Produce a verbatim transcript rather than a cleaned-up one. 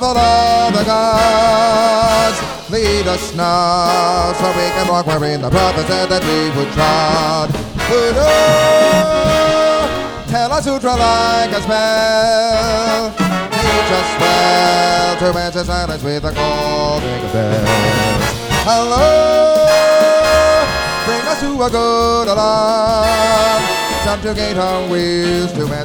the Lord the gods. Lead us now, so we can walk wherein the prophet said that we would trod. Voodoo, tell us who draw like a spell. Teach us well to answer silence with a calling bells. Hello, bring us to a good alarm. Subjugate our wheels to answer.